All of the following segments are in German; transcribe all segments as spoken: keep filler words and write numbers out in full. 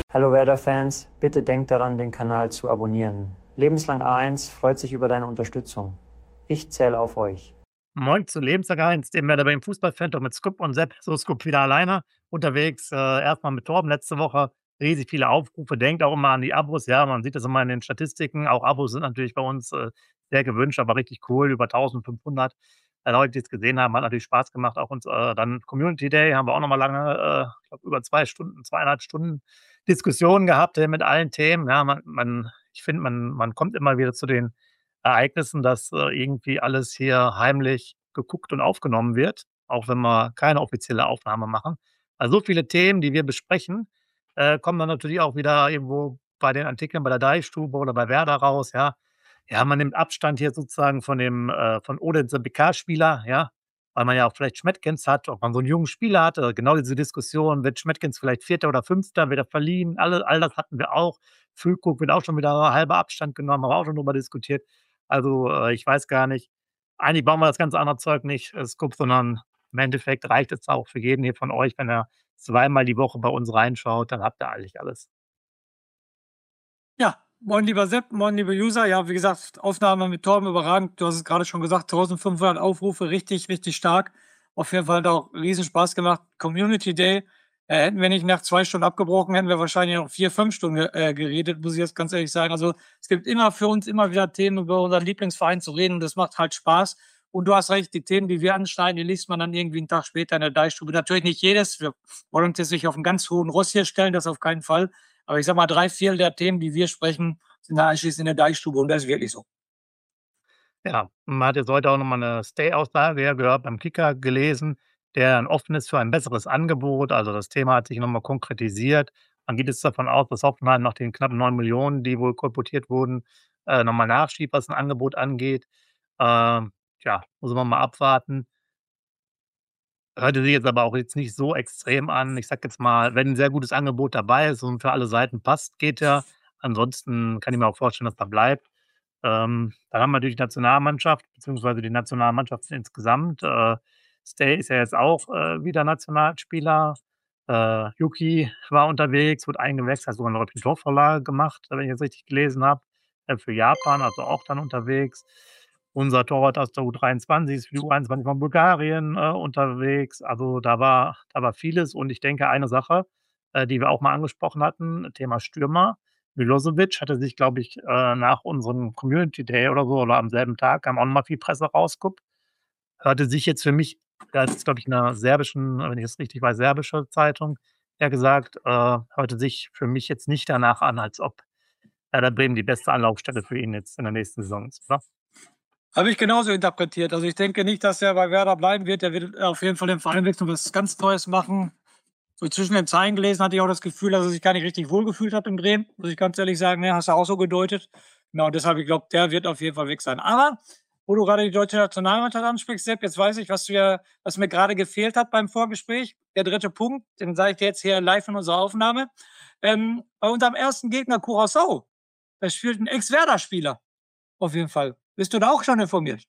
Hallo Werder-Fans, bitte denkt daran, den Kanal zu abonnieren. Lebenslang A eins freut sich über deine Unterstützung. Ich zähle auf euch. Moin zu Lebenslang eins, dem Werder Bremen Fußball-Fan mit Scoop und Sepp. So, Scoop wieder alleine unterwegs. Äh, erst mit Torben letzte Woche. Riesig viele Aufrufe. Denkt auch immer an die Abos. Ja, man sieht das immer in den Statistiken. Auch Abos sind natürlich bei uns äh, sehr gewünscht, aber richtig cool. Über eintausendfünfhundert äh, Leute, die es gesehen haben. Hat natürlich Spaß gemacht. Auch uns äh, dann Community Day haben wir auch noch mal lange, äh, ich glaube, über zwei Stunden, zweieinhalb Stunden Diskussionen gehabt äh, mit allen Themen. Ja, man, man ich finde, man, man kommt immer wieder zu den Ereignissen, dass äh, irgendwie alles hier heimlich geguckt und aufgenommen wird, auch wenn wir keine offizielle Aufnahme machen. Also, so viele Themen, die wir besprechen, äh, kommen dann natürlich auch wieder irgendwo bei den Artikeln bei der Deichstube oder bei Werder raus, ja. Ja, man nimmt Abstand hier sozusagen von dem äh, von Odense B K-Spieler, ja, weil man ja auch vielleicht Schmettgens hat, ob man so einen jungen Spieler hat. Äh, genau diese Diskussion, wird Schmettgens vielleicht Vierter oder Fünfter, wird er verliehen? Alle all das hatten wir auch. Füllkrug wird auch schon wieder halber Abstand genommen, haben wir auch schon drüber diskutiert. Also, äh, ich weiß gar nicht. Eigentlich brauchen wir das ganze andere Zeug nicht, äh, Scoop, sondern im Endeffekt reicht es auch für jeden hier von euch, wenn er zweimal die Woche bei uns reinschaut, dann habt ihr eigentlich alles. Ja, moin lieber Sepp, moin liebe User. Ja, wie gesagt, Aufnahme mit Torben überragend. Du hast es gerade schon gesagt, eintausendfünfhundert Aufrufe, richtig, richtig stark. Auf jeden Fall hat auch riesen Spaß gemacht. Community Day, äh, hätten wir nicht nach zwei Stunden abgebrochen, hätten wir wahrscheinlich noch vier, fünf Stunden äh, geredet, muss ich jetzt ganz ehrlich sagen. Also es gibt immer für uns immer wieder Themen, über unseren Lieblingsverein zu reden. Das macht halt Spaß. Und du hast recht, die Themen, die wir anschneiden, die liest man dann irgendwie einen Tag später in der Deichstube. Natürlich nicht jedes. Wir wollen uns jetzt nicht auf einen ganz hohen Ross hier stellen, das auf keinen Fall. Aber ich sag mal, drei, vier der Themen, die wir sprechen, sind da anschließend in der Deichstube und das ist wirklich so. Ja, man hat jetzt heute auch noch mal 'ne Stay-Aussage ja gehört beim Kicker gelesen, der offen ist für ein besseres Angebot. Also, das Thema hat sich noch mal konkretisiert. Man geht jetzt davon aus, dass Hoffenheim nach den knappen neun Millionen, die wohl kolportiert wurden, äh, noch mal nachschiebt, was 'n Angebot angeht. Ähm, tja, muss man mal abwarten. Hörte sich jetzt aber auch jetzt nicht so extrem an. Ich sage jetzt mal, wenn 'n sehr gutes Angebot dabei ist und für alle Seiten passt, geht er. Ansonsten kann ich mir auch vorstellen, dass er bleibt. Ähm, dann haben wir natürlich die Nationalmannschaft beziehungsweise die Nationalmannschaft insgesamt. Äh, Stay ist ja jetzt auch, äh, wieder Nationalspieler. Äh, Yuki war unterwegs, wurde eingewechselt, hat sogar noch 'ne Torvorlage gemacht, wenn ich das richtig gelesen habe, äh, für Japan, also auch dann unterwegs. Unser Torwart aus der U dreiundzwanzig ist für die U einundzwanzig von Bulgarien, äh, unterwegs. Also, da war da war vieles und ich denke, eine Sache, äh, die wir auch mal angesprochen hatten, Thema Stürmer. Milosevic hatte sich, glaube ich, äh, nach unserem Community Day oder so oder am selben Tag kam auch noch mal viel Presse rausgeguckt. Hörte sich jetzt für mich das ist, glaube ich, in 'ner serbischen, wenn ich das richtig weiß, serbische Zeitung, ja gesagt, äh, hörte sich für mich jetzt nicht danach an, als ob Werder Bremen die beste Anlaufstelle für ihn jetzt in der nächsten Saison ist, oder? Habe ich genauso interpretiert. Also ich denke nicht, dass er bei Werder bleiben wird. Der wird auf jeden Fall den Verein wechseln und was ganz Neues machen. So zwischen den Zeilen gelesen hatte ich auch das Gefühl, dass er sich gar nicht richtig wohlgefühlt hat in Bremen. Muss ich ganz ehrlich sagen, ne, hast du auch so gedeutet. Genau, und deshalb, ich glaube, der wird auf jeden Fall weg sein. Aber, wo du gerade die deutsche Nationalmannschaft ansprichst, Sepp, jetzt weiß ich, was, wir, was mir gerade gefehlt hat beim Vorgespräch. Der dritte Punkt, den sage ich dir jetzt hier live in unserer Aufnahme. Ähm, bei unserem ersten Gegner Curaçao, da spielt ein Ex-Werder-Spieler. Auf jeden Fall. Bist du da auch schon informiert?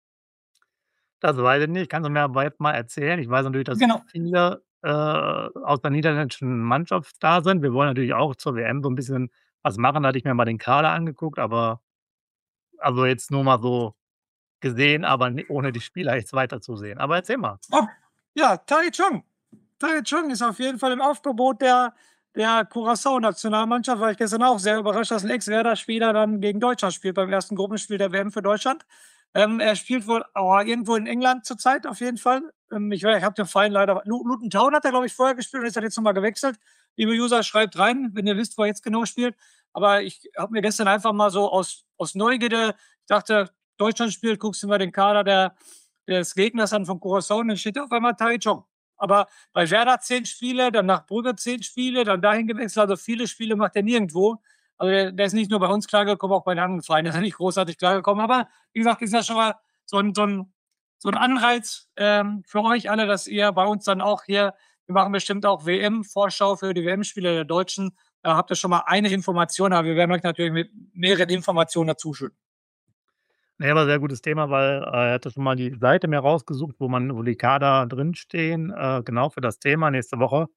Das weiß ich nicht. Kannst du mir aber jetzt mal erzählen? Ich weiß natürlich, dass Genau. viele, äh, aus der niederländischen Mannschaft da sind. Wir wollen natürlich auch zur W M so 'n bisschen was machen. Da hatte ich mir mal den Kader angeguckt, aber also jetzt nur mal so gesehen, aber n ohne die Spieler jetzt weiterzusehen. Aber erzähl mal. Oh, ja, Tai Chong. Tai Chong ist auf jeden Fall im Aufgebot der der Curaçao-Nationalmannschaft. War ich gestern auch sehr überrascht, dass 'n Ex-Werder-Spieler dann gegen Deutschland spielt beim ersten Gruppenspiel der W M für Deutschland. Ähm, er spielt wohl, oh, irgendwo in England zurzeit auf jeden Fall. Ähm, ich wei ich habe den Verein leider Lu Luton Town hat er, glaube ich, vorher gespielt und ist dann jetzt noch mal gewechselt. Liebe User, schreibt rein, wenn ihr wisst, wo er jetzt genau spielt. Aber ich habe mir gestern einfach mal so aus aus Neugierde ich dachte, Deutschland spielt, guckst du mal den Kader der des Gegners an von Curaçao und dann steht da auf einmal Tai Chong. Aber bei Werder zehn Spiele, dann nach Brügge zehn Spiele, dann dahin gewechselt. Also viele Spiele macht er nirgendwo. Also der, der ist nicht nur bei uns klargekommen, auch bei den anderen Vereinen ist er nicht großartig klargekommen. Aber wie gesagt, ist ja schon mal so ein, so ein, so ein Anreiz ähm, für euch alle, dass ihr bei uns dann auch hier, wir machen bestimmt auch W M-Vorschau für die W M-Spiele der Deutschen. Da habt ihr schon mal eine Information, aber wir werden euch natürlich mit mehreren Informationen dazu schütten. Ne, aber sehr gutes Thema, weil, äh, er hatte schon mal die Seite mir rausgesucht, wo man wo die Kader drinstehen, äh, genau für das Thema nächste Woche.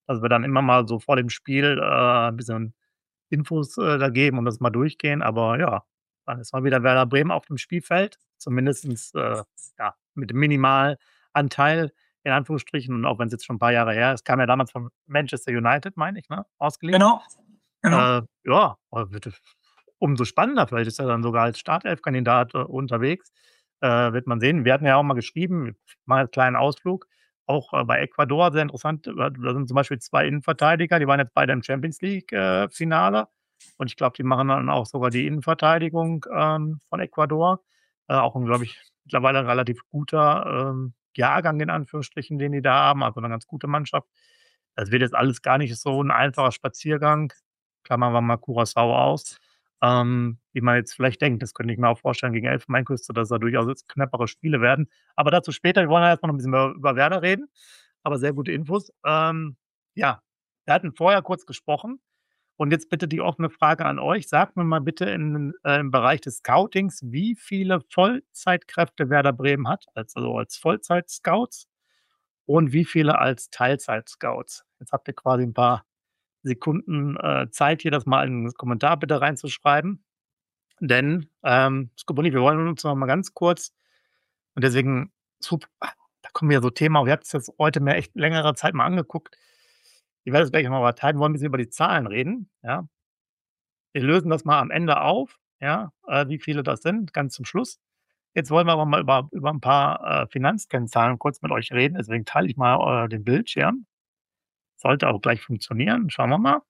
dass wir dann immer mal so vor dem Spiel, äh, 'n bisschen Infos, äh, da geben und das mal durchgehen. Aber ja, dann ist mal wieder Werder Bremen auf dem Spielfeld, zumindestens, äh, ja, mit Minimalanteil in Anführungsstrichen. Und auch wenn es jetzt schon ein paar Jahre her ist, kam ja damals von Manchester United, meine ich, ne, ausgeliehen. Genau, genau. Äh, ja, aber wird es umso spannender. Vielleicht ist er dann sogar als Startelf-Kandidat, äh, unterwegs. Äh, wird man sehen. Wir hatten ja auch mal geschrieben, mal 'n kleinen Ausflug, auch, äh, bei Ecuador, sehr interessant. Da da sind zum Beispiel zwei Innenverteidiger, die waren jetzt beide im Champions League, äh, Finale. Und ich glaube, die machen dann auch sogar die Innenverteidigung, ähm, von Ecuador. Äh, auch 'n, glaube ich, mittlerweile relativ guter, ähm, Jahrgang in Anführungsstrichen, den die da haben, also 'ne ganz gute Mannschaft. Das wird jetzt alles gar nicht so 'n einfacher Spaziergang. Klammern wir mal Curaçao aus, ähm, wie man jetzt vielleicht denkt. Das könnte ich mir auch vorstellen gegen Elfenbeinküste, dass da durchaus jetzt knappere Spiele werden. Aber dazu später. Wir wollen ja erst mal noch 'n bisschen über über Werder reden, aber sehr gute Infos. Ähm, ja, wir hatten vorher kurz gesprochen und jetzt bitte die offene Frage an euch. Sagt mir mal bitte in äh, im Bereich des Scoutings, wie viele Vollzeitkräfte Werder Bremen hat, also als Vollzeit-Scouts und wie viele als Teilzeit-Scouts? Jetzt habt ihr quasi 'n paar Sekunden, äh, Zeit, hier das mal in 'n Kommentar bitte reinzuschreiben. Denn, ähm, Scobolini, wir wollen uns noch mal ganz kurz und deswegen sup ah, da kommen wieder so Themen auf. Wir hatten's jetzt heute mir echt längere Zeit mal angeguckt. Ich werde das gleich noch mal teilen. Wir wollen 'n bisschen über die Zahlen reden, ja? Wir lösen das mal am Ende auf, ja, äh, wie viele das sind, ganz zum Schluss. Jetzt wollen wir aber mal über über 'n paar, äh, Finanzkennzahlen kurz mit euch reden. Deswegen teile ich mal, äh, den Bildschirm. Sollte auch gleich funktionieren. Schauen wir mal.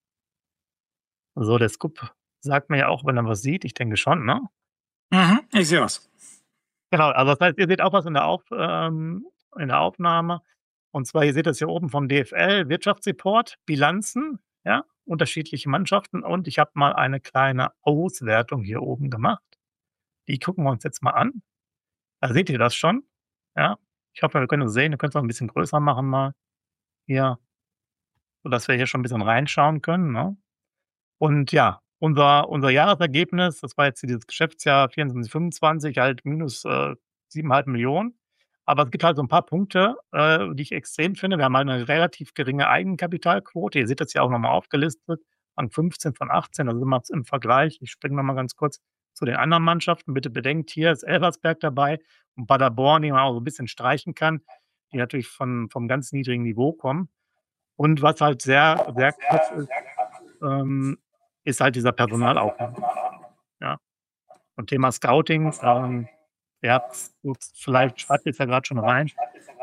So, der Scoop sagt mir ja auch, wenn er was sieht. Ich denke schon, ne? Mhm, ich sehe was. Genau, also das heißt, ihr seht auch was in der Auf ähm, in der Aufnahme. Und zwar, ihr seht das hier oben vom D F L, Wirtschaftsreport, Bilanzen, ja, unterschiedliche Mannschaften und ich habe mal eine kleine Auswertung hier oben gemacht. Die gucken wir uns jetzt mal an. Da seht ihr das schon, ja? Ich hoffe, wir können das sehen. Ihr könnt's auch 'n bisschen größer machen mal hier, sodass wir hier schon 'n bisschen reinschauen können, ne? Und ja, unser unser Jahresergebnis, das war jetzt dieses Geschäftsjahr vierundzwanzig, fünfundzwanzig, halt minus, äh, sieben Komma fünf Millionen. Aber es gibt halt so 'n paar Punkte, äh, die ich extrem finde. Wir haben halt 'ne relativ geringe Eigenkapitalquote. Ihr seht das hier auch noch mal aufgelistet, an fünfzehn von achtzehn. Da sind wir jetzt im Vergleich. Ich springe noch mal ganz kurz zu den anderen Mannschaften. Bitte bedenkt, hier ist Elversberg dabei und Paderborn, die man auch so 'n bisschen streichen kann, die natürlich von vom ganz niedrigen Niveau kommen. Und was halt sehr, sehr krass ist, ähm, ist halt dieser Personalaufwand, ja? Und Thema Scouting, ähm, ihr habt's jetzt vielleicht schreibt ihr's ja grad schon rein.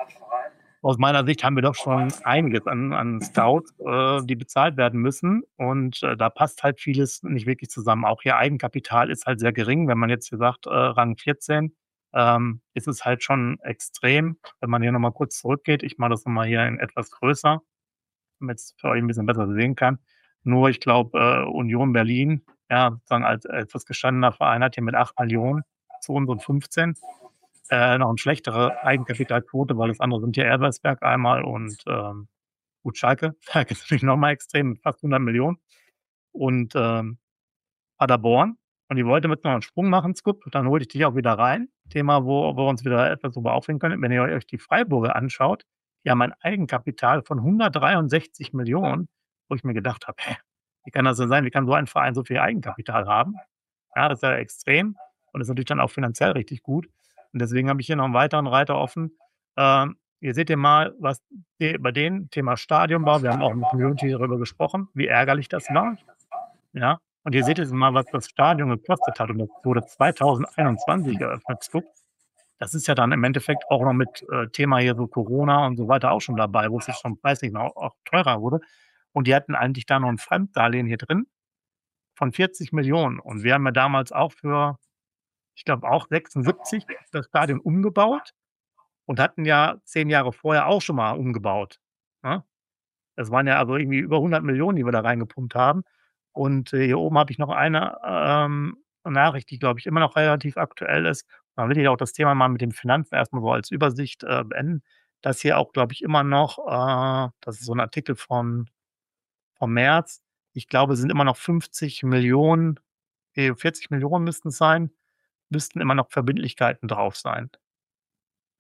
Aus meiner Sicht haben wir doch schon einiges an an Scouts, äh, die bezahlt werden müssen und, äh, da passt halt vieles nicht wirklich zusammen. Auch hier Eigenkapital ist halt sehr gering. Wenn man jetzt hier sagt, äh, Rang vierzehn, ähm, ist es halt schon extrem. Wenn man hier noch mal kurz zurückgeht, ich mache das noch mal hier in etwas größer, damit's für euch 'n bisschen besser sehen kann. Nur ich glaube, äh, Union Berlin, ja, sozusagen als etwas gestandener Verein hat hier mit acht Millionen zu unseren fünfzehn, äh, noch 'n schlechtere Eigenkapitalquote, weil das andere sind ja Elversberg einmal und, ähm, gut, Schalke. Schalke ist natürlich noch mal extrem mit fast hundert Millionen und, ähm, Paderborn. Und ich wollte jetzt noch 'n Sprung machen, Scoop, dann hole ich dich auch wieder rein. Thema, wo wo wir uns wieder etwas drüber aufregen können. Wenn ihr euch die Freiburger anschaut, die haben ein Eigenkapital von hundertdreiundsechzig Millionen, wo ich mir gedacht habe: „Hä, wie kann das denn sein? Wie kann so ein Verein so viel Eigenkapital haben?“ Ja, das ist ja extrem und ist natürlich dann auch finanziell richtig gut. Und deswegen habe ich hier noch 'n weiteren Reiter offen. Ähm, hier seht ihr mal, was de bei denen Thema Stadionbau wir haben auch in der Community darüber gesprochen, wie ärgerlich das war, ja? Und hier seht ihr jetzt mal, was das Stadion gekostet hat und das wurde zweitausendeinundzwanzig eröffnet, Scoop. Das ist ja dann im Endeffekt auch noch mit, äh, Thema hier so Corona und so weiter auch schon dabei, wo es jetzt schon preislich noch auch teurer wurde. Und die hatten eigentlich da noch 'n Fremddarlehen hier drin von vierzig Millionen. Und wir haben ja damals auch für, ich glaube auch sechsundsiebzig das Stadion umgebaut und hatten ja zehn Jahre vorher auch schon mal umgebaut, ne? Das waren ja also irgendwie über hundert Millionen, die wir da reingepumpt haben. Und, äh, hier oben habe ich noch eine, ähm, Nachricht, die, glaube ich, immer noch relativ aktuell ist. Dann will ich auch das Thema mal mit den Finanzen erst mal so als Übersicht, äh, beenden. Dass hier auch, glaube ich, immer noch, äh das ist so 'n Artikel von vom März. Ich glaube, es sind immer noch fünfzig Millionen, ne, vierzig Millionen müssten's sein, müssten immer noch Verbindlichkeiten drauf sein. Ja.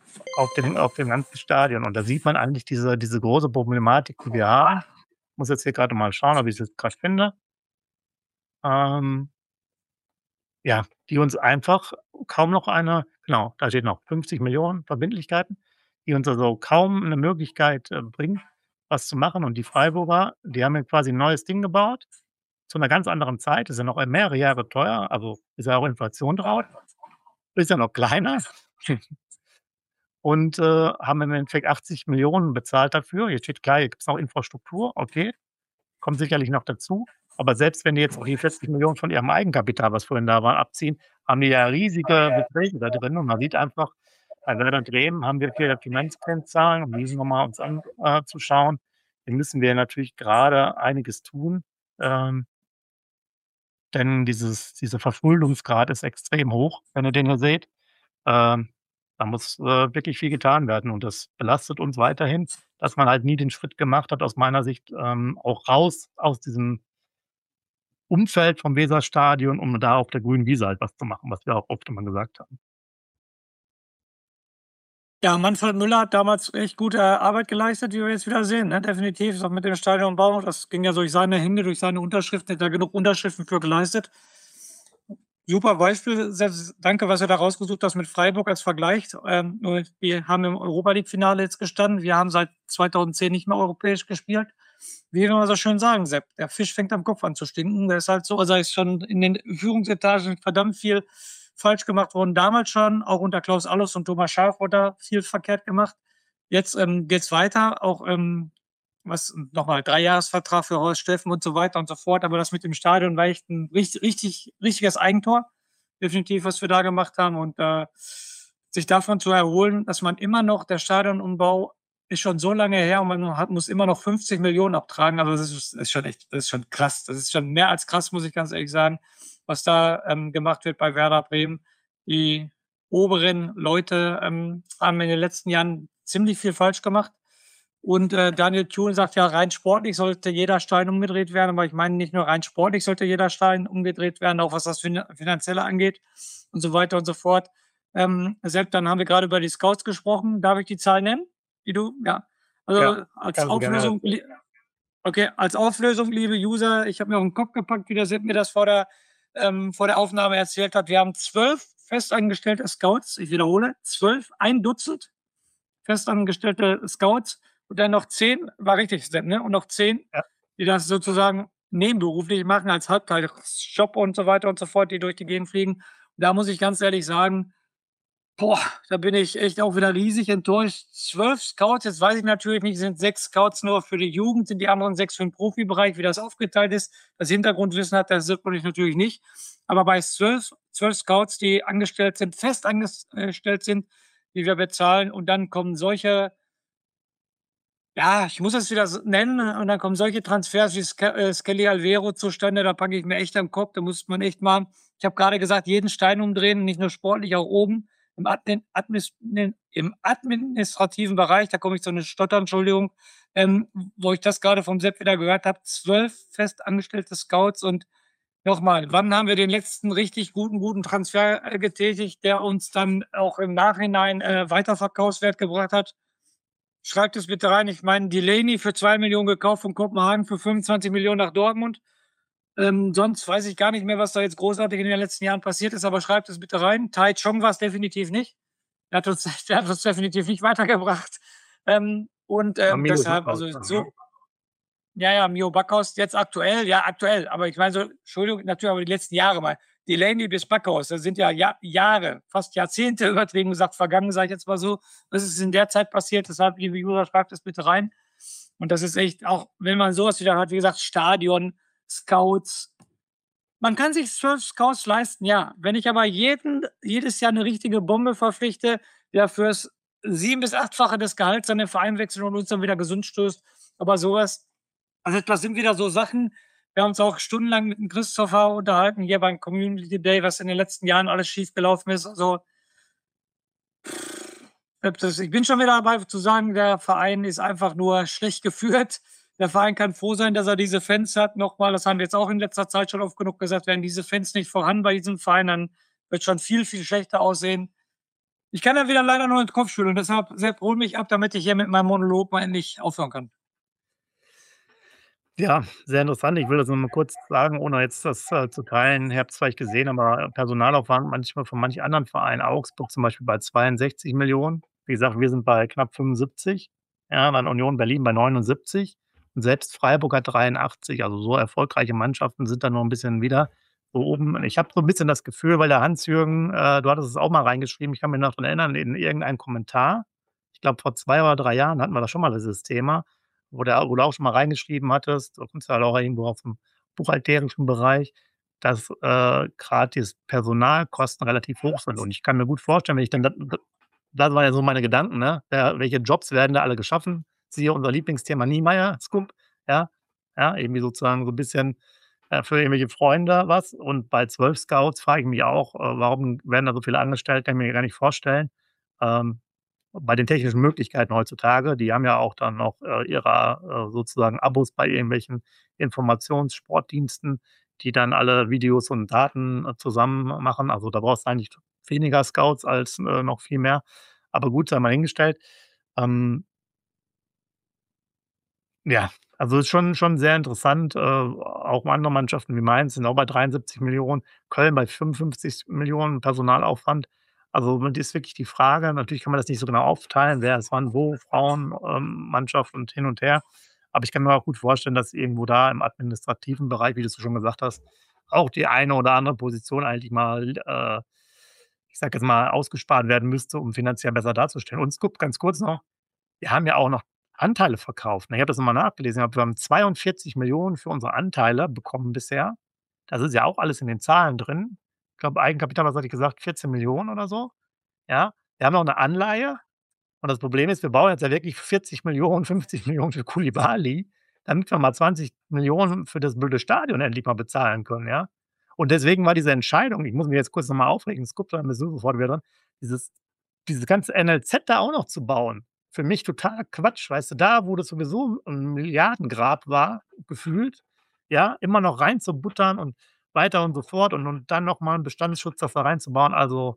auf dem auf dem ganzen Stadion. Und da sieht man eigentlich diese diese große Problematik, die wir haben. Ich muss jetzt hier gerade mal schauen, ob ich's jetzt grad finde. Ähm ja, die uns einfach kaum noch eine genau, da steht noch fünfzig Millionen Verbindlichkeiten, die uns also kaum 'ne Möglichkeit, äh, bringen, was zu machen. Und die Freiburger, die haben ja quasi 'n neues Ding gebaut zu 'ner ganz anderen Zeit. Ist ja noch, äh, mehrere Jahre teuer, also ist ja auch Inflation drauf. Ist ja noch kleiner und, äh, haben im Endeffekt achtzig Millionen bezahlt dafür. Jetzt steht klar, hier gibt's noch Infrastruktur, okay, kommt sicherlich noch dazu. Aber selbst wenn die jetzt auch die vierzig Millionen von ihrem Eigenkapital, was vorhin da war, abziehen, haben die ja riesige Beträge da drin. Und man sieht einfach, bei Werder Bremen haben wir hier Finanzkennzahlen, um diese noch mal uns an äh, zu schauen. Hier müssen wir natürlich grade einiges tun, ähm denn dieses dieser Verschuldungsgrad ist extrem hoch, wenn ihr den hier seht. Ähm, da muss, äh, wirklich viel getan werden und das belastet uns weiterhin, dass man halt nie den Schritt gemacht hat aus meiner Sicht, ähm, auch raus aus diesem Umfeld vom Weserstadion, um da auf der grünen Wiese halt was zu machen, was wir auch oft immer gesagt haben. Ja, Manfred Müller hat damals echt gute Arbeit geleistet, wie wir jetzt wieder sehen, ne? Definitiv, ist auch mit dem Stadionbau. Das ging ja durch seine Hände, durch seine Unterschriften, hat er genug Unterschriften für geleistet. Super Beispiel, selbst danke, was du da rausgesucht hast mit Freiburg als Vergleich. Ähm, nur wir haben im Europa-League-Finale jetzt gestanden. Wir haben seit zweitausendzehn nicht mehr europäisch gespielt. Wie wir immer so schön sagen, Sepp, der Fisch fängt am Kopf an zu stinken. Der ist halt so, also ist schon in den Führungsetagen verdammt viel falsch gemacht worden. Damals schon, auch unter Klaus Allofs und Thomas Schaaf wurde da viel verkehrt gemacht. Jetzt ähm, geht's weiter, auch ähm, was nochmal Dreijahresvertrag für Horst Steffen und so weiter und so fort. Aber das mit dem Stadion war echt ein richtig, richtig, richtiges Eigentor. Definitiv, was wir da gemacht haben. Und äh, sich davon zu erholen, dass man immer noch, der Stadionumbau ist schon so lange her und man hat, muss immer noch fünfzig Millionen abtragen. Also das ist, ist schon echt, das ist schon krass. Das ist schon mehr als krass, muss ich ganz ehrlich sagen, was da ähm, gemacht wird bei Werder Bremen. Die oberen Leute ähm, haben in den letzten Jahren ziemlich viel falsch gemacht. Und äh, Daniel Thun sagt ja, rein sportlich sollte jeder Stein umgedreht werden. Aber ich meine, nicht nur rein sportlich sollte jeder Stein umgedreht werden, auch was das fin Finanzielle angeht und so weiter und so fort. Ähm, selbst dann haben wir gerade über die Scouts gesprochen. Darf ich die Zahl nennen? Die du? Ja. Also Ja, als kannst du gerne. Auflösung, li- okay, als Auflösung, liebe User, ich habe mir auf den Kopf gepackt, wie der Sepp mir das vor der, ähm, vor der Aufnahme erzählt hat. Wir haben zwölf festangestellte Scouts, ich wiederhole, zwölf, ein Dutzend festangestellte Scouts und dann noch zehn, war richtig, Sepp, ne? Und noch zehn, Ja. die das sozusagen nebenberuflich machen, als Halbtagsjob und so weiter und so fort, die durch die Gegend fliegen. Und da muss ich ganz ehrlich sagen, boah, da bin ich echt auch wieder riesig enttäuscht. Zwölf Scouts, jetzt weiß ich natürlich nicht, sind sechs Scouts nur für die Jugend, sind die anderen sechs für den Profibereich, wie das aufgeteilt ist. Das Hintergrundwissen hat der Sepp und ich natürlich nicht. Aber bei zwölf, zwölf Scouts, die angestellt sind, fest angestellt sind, die wir bezahlen, und dann kommen solche, ja, ich muss es wieder so nennen, und dann kommen solche Transfers wie Ske äh, Skelly Alvero zustande, da packe ich mir echt am Kopf, da muss man echt mal, ich habe gerade gesagt, jeden Stein umdrehen, nicht nur sportlich, auch oben im Admin Admis ne, im administrativen Bereich, da komme ich zu 'ne Stotter, Entschuldigung, ähm, wo ich das gerade vom Sepp wieder gehört habe, zwölf festangestellte Scouts. Und nochmal, wann haben wir den letzten richtig guten guten Transfer, äh, getätigt, der uns dann auch im Nachhinein, äh, Weiterverkaufswert gebracht hat? Schreibt es bitte rein. Ich meine, Delaney für zwei Millionen gekauft von Kopenhagen für fünfundzwanzig Millionen nach Dortmund. Ähm, sonst weiß ich gar nicht mehr, was da jetzt großartig in den letzten Jahren passiert ist, aber schreibt es bitte rein. Tai Chong war es definitiv nicht. Der hat uns, der hat uns definitiv nicht weitergebracht. Ähm, und Ja, ähm, Mio deshalb, Backhaus, also ne? so, ja, ja, Mio Backhaus jetzt aktuell, ja, aktuell. Aber ich meine so, Entschuldigung, natürlich, aber die letzten Jahre mal. Delaney bis Backhaus, das sind ja, ja Jahre, fast Jahrzehnte, übertrieben gesagt, vergangen, sage ich jetzt mal so. Das ist in der Zeit passiert, deshalb, liebe User, schreibt es bitte rein. Und das ist echt auch, wenn man sowas wieder hat, wie gesagt, Stadion, Scouts. Man kann sich zwölf Scouts leisten, ja. Wenn ich aber jeden, jedes Jahr eine richtige Bombe verpflichte, der fürs sieben- bis achtfache des Gehalts dann den Verein wechselt und uns dann wieder gesund stößt. Aber sowas, also das sind wieder so Sachen. Wir haben uns auch stundenlang mit dem Christopher unterhalten, hier beim Community Day, was in den letzten Jahren alles schiefgelaufen ist. Also, das, ich bin schon wieder dabei zu sagen, der Verein ist einfach nur schlecht geführt. Der Verein kann froh sein, dass er diese Fans hat. Nochmal, das haben wir jetzt auch in letzter Zeit schon oft genug gesagt, wären diese Fans nicht vorhanden bei diesem Verein, dann wird schon viel, viel schlechter aussehen. Ich kann ja wieder leider nur den Kopf schütteln, deshalb Sepp, hol mich ab, damit ich hier mit meinem Monolog mal endlich aufhören kann. Ja, sehr interessant. Ich will das nur mal kurz sagen, ohne jetzt das, äh, zu teilen. Ich habe es vielleicht gesehen, aber Personalaufwand manchmal von manch anderen Vereinen, Augsburg zum Beispiel bei zweiundsechzig Millionen. Wie gesagt, wir sind bei knapp fünfundsiebzig, ja, dann Union Berlin bei neunundsiebzig und selbst Freiburg hat dreiundachtzig. Also, so erfolgreiche Mannschaften sind da noch 'n bisschen wieder so oben. Ich habe so 'n bisschen das Gefühl, weil der Hans-Jürgen, äh, du hattest es auch mal reingeschrieben, ich kann mich noch dran erinnern, in irgendeinem Kommentar. Ich glaube, vor zwei oder drei Jahren hatten wir da schon mal dieses Thema, wo der wo du auch schon mal reingeschrieben hattest, da kommst du halt auch irgendwo aus'm buchhalterischen Bereich, dass, äh, grad dieses Personalkosten relativ hoch sind. Und ich kann mir gut vorstellen, wenn ich dann da d das waren ja so meine Gedanken, ne? Ja, welche Jobs werden da alle geschaffen? Siehe unser Lieblingsthema Niemeyer Scoop, ja? Ja, irgendwie sozusagen so 'n bisschen, äh, für irgendwelche Freunde was. Und bei zwölf Scouts frage ich mich auch, äh, warum werden da so viele angestellt? Kann ich mir gar nicht vorstellen. Ähm, bei den technischen Möglichkeiten heutzutage, die haben ja auch dann noch, äh, ihre, äh, sozusagen Abos bei irgendwelchen Informationssportdiensten, die dann alle Videos und Daten, äh, zusammen machen. Also, da brauchst du eigentlich weniger Scouts als, äh, noch viel mehr. Aber gut, sei mal hingestellt. Ähm Ja, also ist schon schon sehr interessant. Äh, auch andere Mannschaften wie Mainz sind auch bei dreiundsiebzig Millionen, Köln bei fünfundfünfzig Millionen Personalaufwand. Also, und ist wirklich die Frage natürlich kann man das nicht so genau aufteilen, wer ist wann wo, Frauen, ähm, Mannschaft und hin und her. Aber ich kann mir auch gut vorstellen, dass irgendwo da im administrativen Bereich, wie du's so schon gesagt hast, auch die eine oder andere Position eigentlich mal, äh, ich sage jetzt mal, ausgespart werden müsste, um finanziell besser dazustehen. Und Scoop, ganz kurz noch, wir haben ja auch noch Anteile verkauft, ne? Ich habe das noch mal nachgelesen gehabt. Wir haben zweiundvierzig Millionen für unsere Anteile bekommen bisher. Das ist ja auch alles in den Zahlen drin. Ich glaube, Eigenkapital, was hatte ich gesagt, vierzehn Millionen oder so, ja? Wir haben noch 'ne Anleihe und das Problem ist, wir brauchen jetzt ja wirklich vierzig Millionen, fünfzig Millionen für Koulibaly, damit wir mal zwanzig Millionen für das blöde Stadion endlich mal bezahlen können, ja? Und deswegen war diese Entscheidung ich muss mich jetzt kurz noch mal aufregen, Scoop, dann bist du sofort wieder dran. Dieses dieses ganze NLZ da auch noch zu bauen, für mich totaler Quatsch, weißt du? Da, wo das sowieso 'n Milliardengrab war, gefühlt, ja, immer noch reinzubuttern und weiter und so fort und und dann noch mal 'n Bestandsschutz da reinzubauen. Also,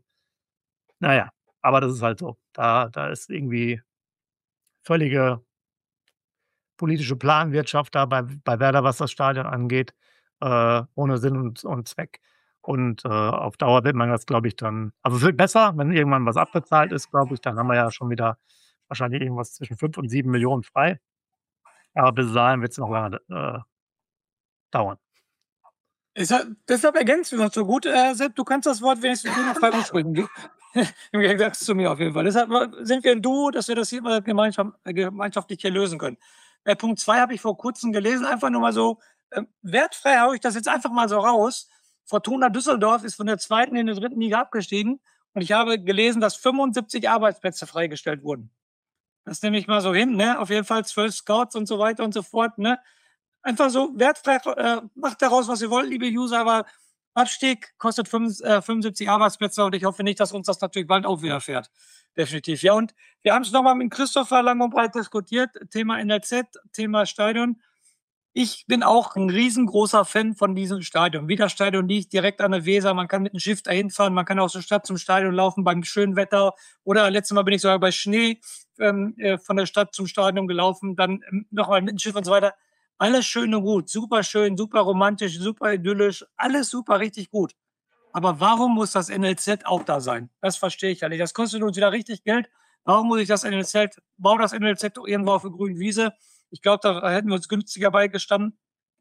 na ja, aber das ist halt so. Da da ist irgendwie völlige politische Planwirtschaft da bei bei Werder, was das Stadion angeht, äh, ohne Sinn und und Zweck. Und, äh, auf Dauer wird man das, glaube ich, dann also, es wird besser, wenn irgendwann was abbezahlt ist, glaube ich, dann haben wir ja schon wieder wahrscheinlich irgendwas zwischen fünf und sieben Millionen frei. Aber bis dahin wird's noch lange, äh dauern. Deshalb deshalb ergänzt du das so gut, äh, Sepp. Du kannst das Wort wenigstens fehlerfrei aussprechen. Im Gegensatz zu mir auf jeden Fall. Deshalb wa sind wir 'n Duo, dass wir das hier mal gemeinscham äh, gemeinschaftlich hier lösen können. Äh, Punkt zwei habe ich vor Kurzem gelesen, einfach nur mal so, ähm, wertfrei haue ich das jetzt einfach mal so raus. Fortuna Düsseldorf ist von der zweiten in die dritten Liga abgestiegen und ich habe gelesen, dass fünfundsiebzig Arbeitsplätze freigestellt wurden. Das nehme ich mal so hin, ne? Auf jeden Fall zwölf Scouts und so weiter und so fort, ne? Einfach so wertfrei, äh, macht daraus, was ihr wollt, liebe User, aber Abstieg kostet fünfunds äh, fünfundsiebzig Arbeitsplätze und ich hoffe nicht, dass uns das natürlich bald auch widerfährt. Definitiv. Ja, und wir haben's noch mal mit Christopher lang und breit diskutiert, Thema NLZ, Thema Stadion. Ich bin auch 'n riesengroßer Fan von diesem Stadion. Wie das Stadion liegt, direkt an der Weser, man kann mit 'm Schiff dahin fahren, man kann aus der Stadt zum Stadion laufen beim schönen Wetter oder letztes Mal bin ich sogar bei Schnee, ähm, äh, von der Stadt zum Stadion gelaufen, dann, ähm, noch mal mit 'm Schiff und so weiter. Alles schön und gut, super schön, super romantisch, super idyllisch, alles super, richtig gut. Aber warum muss das NLZ auch da sein? Das verstehe ich ja nicht. Das kostet uns wieder richtig Geld. Warum muss ich das NLZ bau das NLZ doch irgendwo auf der grünen Wiese. Ich glaube, da hätten wir uns günstiger beigestanden.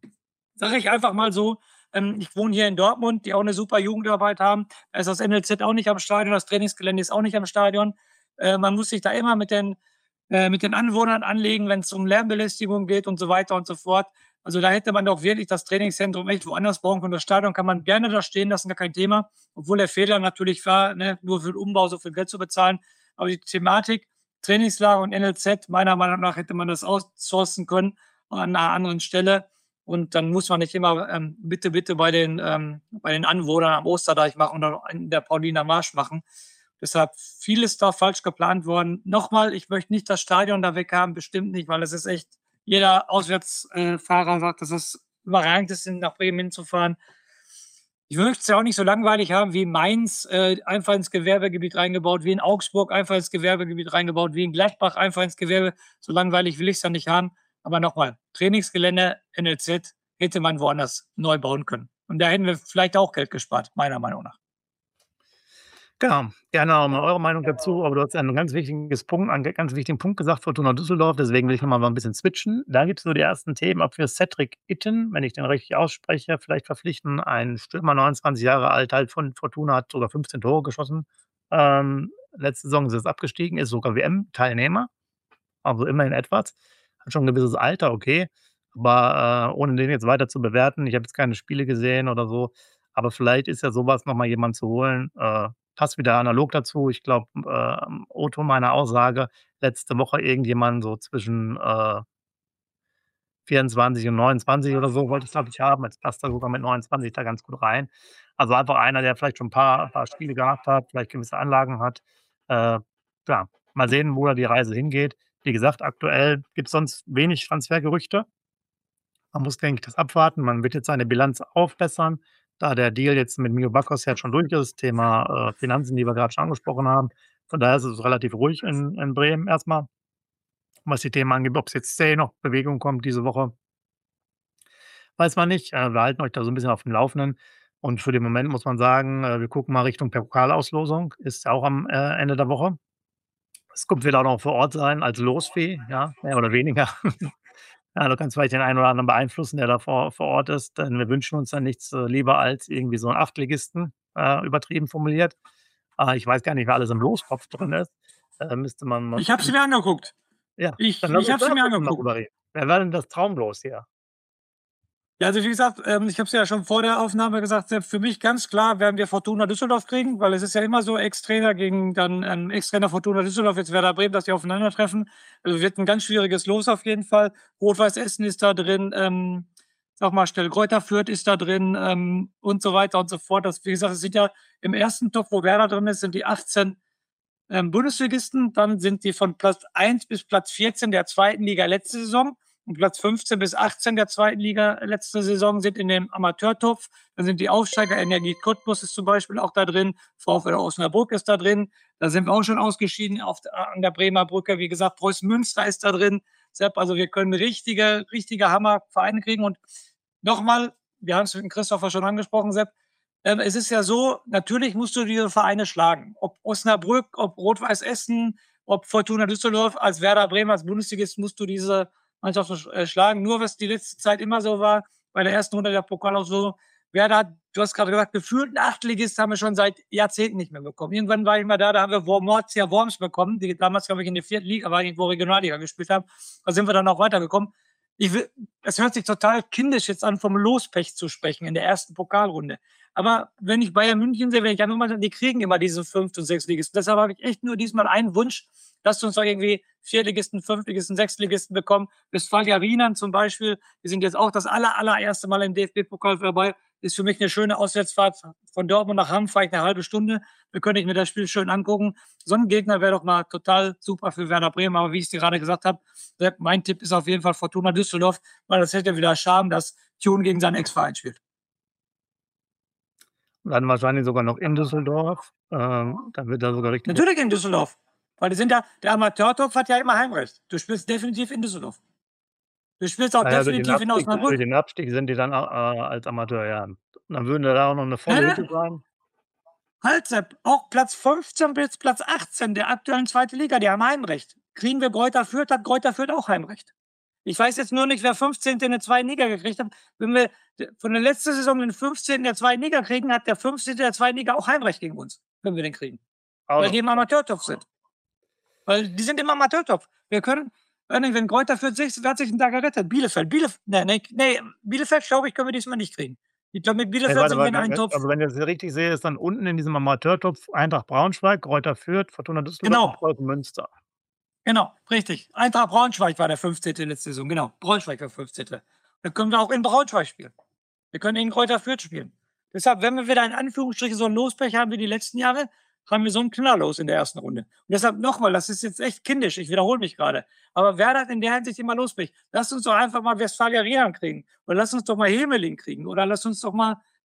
Sage ich einfach mal so. Ähm, ich wohne hier in Dortmund, die auch 'ne super Jugendarbeit haben. Da ist das NLZ auch nicht am Stadion, das Trainingsgelände ist auch nicht am Stadion. Äh, man muss sich da immer mit den äh, mit den Anwohnern anlegen, wenn's um Lärmbelästigung geht und so weiter und so fort. Also, da hätte man doch wirklich das Trainingszentrum echt woanders bauen können. Das Stadion kann man gerne da stehen lassen, gar kein Thema, obwohl der Fehler natürlich war, ne, nur für den Umbau so viel Geld zu bezahlen. Aber die Thematik Trainingslager und NLZ, meiner Meinung nach hätte man das outsourcen können an 'ner anderen Stelle. Und dann muss man nicht immer, ähm, bitte, bitte bei den ähm, bei den Anwohnern am Osterdeich machen oder in der Pauliner Marsch machen. Deshalb vieles da falsch geplant worden. Noch mal, ich möchte nicht das Stadion da weghaben, bestimmt nicht, weil es ist echt jeder Auswärts äh, Fahrer sagt, dass es überragend ist, nach Bremen hinzufahren. Ich möchte es ja auch nicht so langweilig haben wie Mainz, äh, einfach ins Gewerbegebiet reingebaut, wie in Augsburg einfach ins Gewerbegebiet reingebaut, wie in Gladbach einfach ins Gewerbe. So langweilig will ich es ja nicht haben. Aber nochmal, Trainingsgelände N L Z hätte man woanders neu bauen können. Und da hätten wir vielleicht auch Geld gespart, meiner Meinung nach. Genau, gerne auch mal eure Meinung dazu, aber du hast ja 'n ganz wichtiges Punkt einen ganz wichtigen Punkt gesagt, Fortuna Düsseldorf, deswegen will ich noch mal 'n bisschen switchen. Da gibt's so die ersten Themen, ob wir Cedric Itten, wenn ich den richtig ausspreche, vielleicht verpflichten. Ein Stürmer, neunundzwanzig Jahre alt, halt von Fortuna, hat sogar fünfzehn Tore geschossen. Ähm, letzte Saison ist jetzt abgestiegen, ist sogar W M-Teilnehmer, also immerhin etwas. Hat schon 'n gewisses Alter, okay, aber, äh, ohne den jetzt weiter zu bewerten, ich habe jetzt keine Spiele gesehen oder so, aber vielleicht ist ja so was noch mal jemand zu holen. Äh, passt wieder analog dazu. Ich glaube, ähm, O-Ton meiner Aussage letzte Woche irgendjemand so zwischen, äh vierundzwanzig und neunundzwanzig oder so wollte ich, glaube ich, haben. Jetzt passt er sogar mit neunundzwanzig da ganz gut rein. Also einfach einer, der vielleicht schon 'n paar paar Spiele gehabt hat, vielleicht gewisse Anlagen hat. Äh, ja, mal sehen, wo da die Reise hingeht. Wie gesagt, aktuell gibt's sonst wenig Transfergerüchte. Man muss, denke ich, das abwarten. Man wird jetzt seine Bilanz aufbessern, da der Deal jetzt mit Mio Backhaus ja schon durch ist. Thema, äh, Finanzen, die wir grad schon angesprochen haben. Von daher ist es relativ ruhig in in Bremen erst mal. Was die Themen angeht, ob's jetzt zäh noch Bewegung kommt diese Woche weiß man nicht. Äh, wir halten euch da so 'n bisschen auf dem Laufenden. Und für den Moment muss man sagen, äh, wir gucken mal Richtung Pokalauslosung, ist ja auch am, äh, Ende der Woche. Scoop wird auch noch vor Ort sein als Losfee, ja, mehr oder weniger. Ja, du kannst vielleicht den einen oder anderen beeinflussen, der da vor vor Ort ist, denn wir wünschen uns ja nichts, äh, lieber als irgendwie so 'n Achtligisten, äh, übertrieben formuliert. Äh, ich weiß gar nicht, wer alles im Lostopf drin ist. Äh, müsste man mal Ich habe sie mir angeguckt. Ja, Ich dann lass ich uns habe da sie mir bitte mal angeguckt. drüber reden. Wer war denn das Traumlos hier? Ja, also wie gesagt, ähm, ich habe es ja schon vor der Aufnahme gesagt, Sepp, für mich ganz klar werden wir Fortuna Düsseldorf kriegen, weil es ist ja immer so Ex-Trainer gegen dann, ähm, Ex-Trainer Fortuna Düsseldorf, jetzt Werder Bremen, dass die aufeinandertreffen. Also wird 'n ganz schwieriges Los auf jeden Fall. Rot-Weiß Essen ist da drin, ähm, sage mal schnell, Greuther Fürth ist da drin, ähm, und so weiter und so fort. Das wie gesagt, das sind ja im ersten Topf, wo Werder drin ist, sind die achtzehn, ähm, Bundesligisten. Dann sind die von Platz eins bis Platz vierzehn der zweiten Liga letzte Saison und Platz fünfzehn bis achtzehn der zweiten Liga letzte Saison sind in dem Amateurtopf. Dann sind die Aufsteiger Energie Cottbus ist zum Beispiel auch da drin, VfL Osnabrück ist da drin. Da sind wir auch schon ausgeschieden auf d an der Bremer Brücke. Wie gesagt, Preußen Münster ist da drin. Sepp, also wir können richtige richtige Hammervereine kriegen. Und noch mal, wir haben's mit dem Christopher schon angesprochen, Sepp, ähm, es ist ja so, natürlich musst du diese Vereine schlagen. Ob Osnabrück, ob Rot-Weiß Essen, ob Fortuna Düsseldorf, als Werder Bremen, als Bundesligist musst du diese Mannschaften sch äh, schlagen. Nur was die letzte Zeit immer so war, bei der ersten Runde der Pokalauslosung, Werder hat du hast grade gesagt, gefühlt 'n Achtligist haben wir schon seit Jahrzehnten nicht mehr bekommen. Irgendwann war ich mal da, da haben wir Wormotia Worms bekommen, die damals, glaube ich, in der vierten Liga waren, irgendwo Regionalliga gespielt haben. Da sind wir dann auch weitergekommen. Ich will es hört sich total kindisch jetzt an, vom Lospech zu sprechen in der ersten Pokalrunde. Aber wenn ich Bayern München sehe, wenn ich einfach mal die kriegen immer diese Fünft und Sechstligisten. Deshalb habe ich echt nur diesmal einen Wunsch, lasst uns doch irgendwie Viertligisten, Fünftligisten, Sechstligisten bekommen. Westfalia Riemann zum Beispiel, die sind jetzt auch das aller allererste Mal im D F B-Pokal dabei. Ist für mich 'ne schöne Auswärtsfahrt. Von Dortmund nach Hamm fahre ich 'ne halbe Stunde. Da könnte ich mir das Spiel schön angucken. So 'n Gegner wäre doch mal total super für Werder Bremen. Aber wie ich's dir grade gesagt habe, Sepp, mein Tipp ist auf jeden Fall Fortuna Düsseldorf, weil das hätte wieder Charme, dass Tune gegen seinen Ex-Verein spielt. Dann wahrscheinlich sogar noch in Düsseldorf. Ähm, dann wird da sogar richtig Natürlich in Düsseldorf, weil die sind ja der Amateurtopf hat ja immer Heimrecht. Du spielst definitiv in Düsseldorf. Du spielst auch Ah ja, durch den definitiv in Abstieg durch Osnabrück. den Abstieg sind die dann, a äh, als Amateur, ja. Dann würden da auch noch 'ne volle Hä? Hütte sein. Halt, Sepp, auch Platz fünfzehn bis Platz achtzehn der aktuellen zweiten Liga, die haben Heimrecht. Kriegen wir Greuther Fürth, hat Greuther Fürth auch Heimrecht. Ich weiß jetzt nur nicht, wer fünfzehnte in der zweiten Liga gekriegt hat. Wenn wir d von der letzten Saison den fünfzehnten der zweiten Liga kriegen, hat der fünfzehnte der zweiten Liga auch Heimrecht gegen uns, wenn wir den kriegen. Auch Weil noch. die im Amateurtopf sind. Weil die sind im Amateurtopf. Wir können weiß nicht, wenn Greuther Fürth sich wer hat sich denn da gerettet? Bielefeld. Bielef ne, ne, ne, Bielefeld, glaube ich, können wir diesmal nicht kriegen. Ich glaube, mit Ey, Bielefeld warte sind wir mal, in einem Topf. also wenn ich das richtig sehe, ist dann unten in diesem Amateurtopf Eintracht Braunschweig, Greuther Fürth, Fortuna Düsseldorf und Genau. Preußen Münster. Genau, richtig. Eintracht Braunschweig war der fünfzehnte letzte Saison, genau. Braunschweig war fünfzehnte Dann können wir auch in Braunschweig spielen. Wir können in Greuther Fürth spielen. Deshalb, wenn wir wieder in Anführungsstrichen so 'n Lospech haben wie die letzten Jahre, haben wir so 'n Knallerlos in der ersten Runde. Und deshalb noch mal, das ist jetzt echt kindisch, ich wiederhole mich grade. Aber Werder hat in der Hinsicht immer Lospech. Lasst uns doch einfach mal Westfalia Riemann kriegen oder lasst uns doch mal Hemeling kriegen oder lasst uns doch mal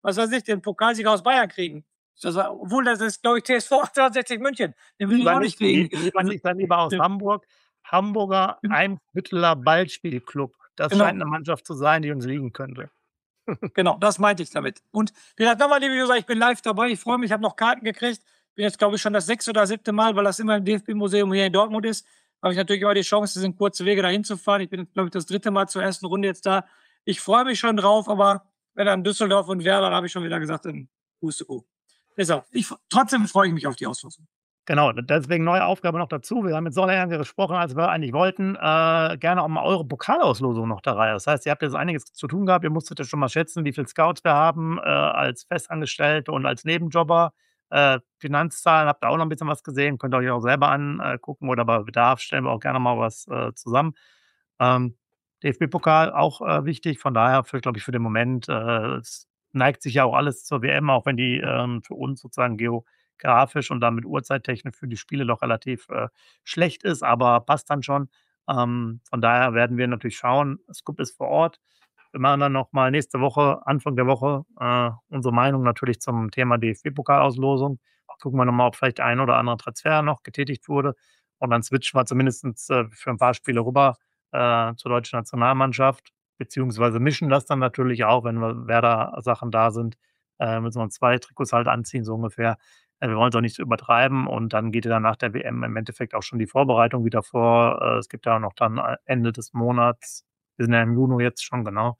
was weiß ich, den Pokalsieger aus Bayern kriegen. Das war, obwohl das ist, glaube ich, T S V achthundertsechzig München. Den will ich auch nicht kriegen. Lieber nicht, dann lieber aus Ja. Hamburg. Hamburger Eimsbütteler Ballspielclub. Das Genau. scheint eine Mannschaft zu sein, die uns liegen könnte. Genau, das meinte ich damit. Und wie gesagt, nochmal, liebe User, ich bin live dabei. Ich freue mich, ich habe noch Karten gekriegt. Bin jetzt, glaube ich, schon das sechste oder siebte Mal, weil das immer im D F B-Museum hier in Dortmund ist. Habe ich natürlich immer die Chance, es sind kurze Wege dahin zu fahren. Ich bin, glaube ich, das dritte Mal zur ersten Runde jetzt da. Ich freue mich schon drauf, aber wenn dann Düsseldorf und Werder, dann habe ich schon wieder gesagt, dann Huste oh. Deshalb, ich, trotzdem freue ich mich auf die Auslosung. Genau, deswegen neue Aufgabe noch dazu. Wir haben jetzt so länger gesprochen, als wir eigentlich wollten. Äh, gerne auch mal eure Pokalauslosung noch da rein. Das heißt, ihr habt jetzt einiges zu tun gehabt. Ihr musstet ja schon mal schätzen, wie viele Scouts wir haben äh, als Festangestellte und als Nebenjobber. Äh, Finanzzahlen habt ihr auch noch ein bisschen was gesehen. Könnt ihr euch auch selber angucken oder bei Bedarf stellen wir auch gerne mal was äh, zusammen. Ähm, D F B-Pokal auch äh, wichtig. Von daher, für, glaube ich, für den Moment, äh, es neigt sich ja auch alles zur W M, auch wenn die ähm, für uns sozusagen geografisch und dann mit Uhrzeittechnik für die Spiele doch relativ äh, schlecht ist, aber passt dann schon. Ähm, von daher werden wir natürlich schauen. Scoop ist vor Ort. Wir machen dann nochmal nächste Woche, Anfang der Woche, äh, unsere Meinung natürlich zum Thema D F B-Pokalauslosung. Gucken wir nochmal, ob vielleicht ein oder andere Transfer noch getätigt wurde. Und dann switchen wir zumindest äh, für ein paar Spiele rüber äh, zur deutschen Nationalmannschaft, beziehungsweise mischen das dann natürlich auch, wenn wir Werder-Sachen da sind, äh, müssen wir uns zwei Trikots halt anziehen, so ungefähr. Äh, wir wollen es auch nicht übertreiben und dann geht ja dann nach der W M im Endeffekt auch schon die Vorbereitung wieder vor. Äh, es gibt ja noch dann Ende des Monats, wir sind ja im Juni jetzt schon, genau,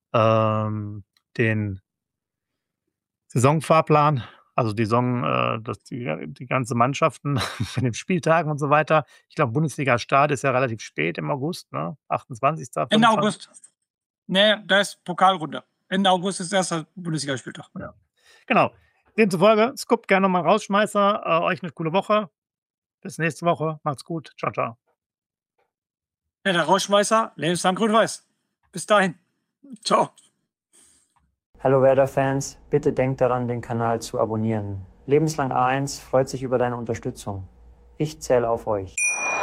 ähm, den Saisonfahrplan, also die Saison, äh, dass die, die ganze Mannschaften mit den Spieltagen und so weiter. Ich glaube, Bundesliga-Start ist ja relativ spät im August, ne? achtundzwanzigsten Ende fünfundzwanzigsten August. Nee, da ist Pokalrunde. Ende August ist der erste Bundesligaspieltag. Ja. Genau. Demzufolge, Scoop, gerne nochmal Rausschmeißer. Äh, euch eine coole Woche. Bis nächste Woche. Macht's gut. Ciao, ciao. Ja, der Rausschmeißer, lebenslang grün-weiß. Bis dahin. Ciao. Hallo Werder-Fans, bitte denkt daran, den Kanal zu abonnieren. Lebenslang A eins freut sich über deine Unterstützung. Ich zähle auf euch.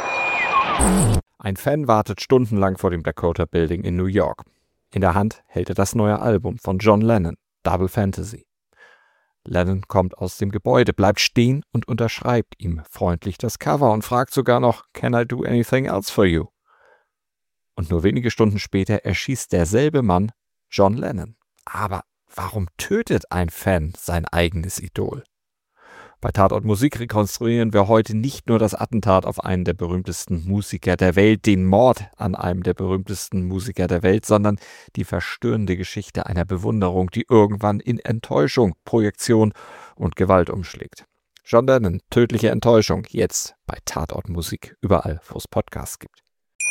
Ein Fan wartet stundenlang vor dem Dakota Building in New York. In der Hand hält er das neue Album von John Lennon, Double Fantasy. Lennon kommt aus dem Gebäude, bleibt stehen und unterschreibt ihm freundlich das Cover und fragt sogar noch, "Can I do anything else for you?" Und nur wenige Stunden später erschießt derselbe Mann John Lennon. Aber warum tötet ein Fan sein eigenes Idol? Bei Tatort Musik rekonstruieren wir heute nicht nur das Attentat auf einen der berühmtesten Musiker der Welt, den Mord an einem der berühmtesten Musiker der Welt, sondern die verstörende Geschichte einer Bewunderung, die irgendwann in Enttäuschung, Projektion und Gewalt umschlägt. John Lennon, tödliche Enttäuschung, jetzt bei Tatort Musik, überall, wo es Podcasts gibt.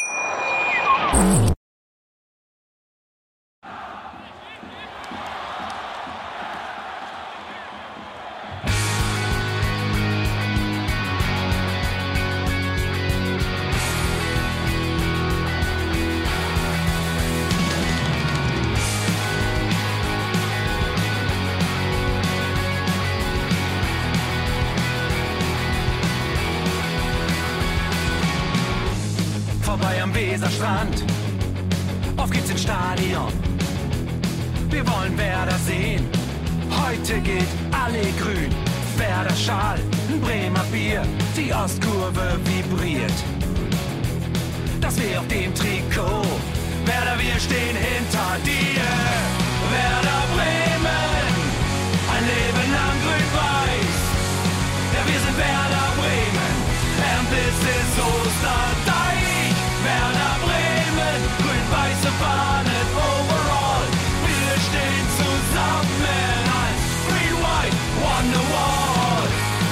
Vorbei am Weserstrand, auf geht's ins Stadion. Wir wollen Werder sehen, heute geht alle grün. Werder Schal, ein Bremer Bier, die Ostkurve vibriert. Das weh auf dem Trikot, Werder, wir stehen hinter dir. Werder Bremen, ein Leben lang grün-weiß. Ja, wir sind Werder Bremen, and this is Osterdeich. Werder Bremen, grün-weiße Fahnen overall. Wir stehen zusammen als Green-White Wonderwall.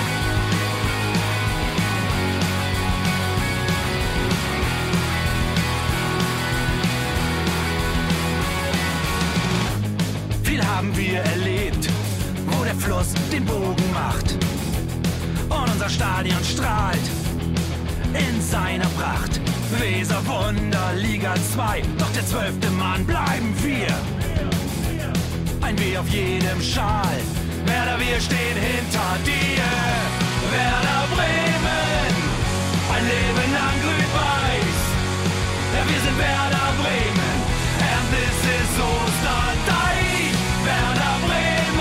Viel haben wir erlebt, wo der Fluss den Bogen macht. Und unser Stadion strahlt in seiner Pracht. Weser Wunder, Liga zwei, doch der zwölfte Mann bleiben wir. Ein W auf jedem Schal, Werder, wir stehen hinter dir. Werder Bremen, ein Leben lang grün-weiß. Ja, wir sind Werder Bremen, and this is Osterdeich. Werder Bremen.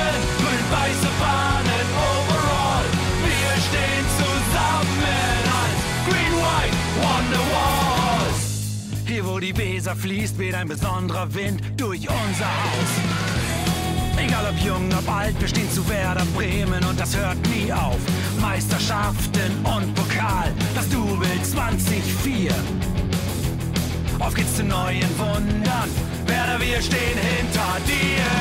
die Weser fließt, weht ein besonderer Wind durch unser Haus. Egal ob jung, ob alt, wir stehen zu Werder Bremen und das hört nie auf. Meisterschaften und Pokal, das Double zwanzig vier. Auf geht's zu neuen Wundern, Werder, wir stehen hinter dir.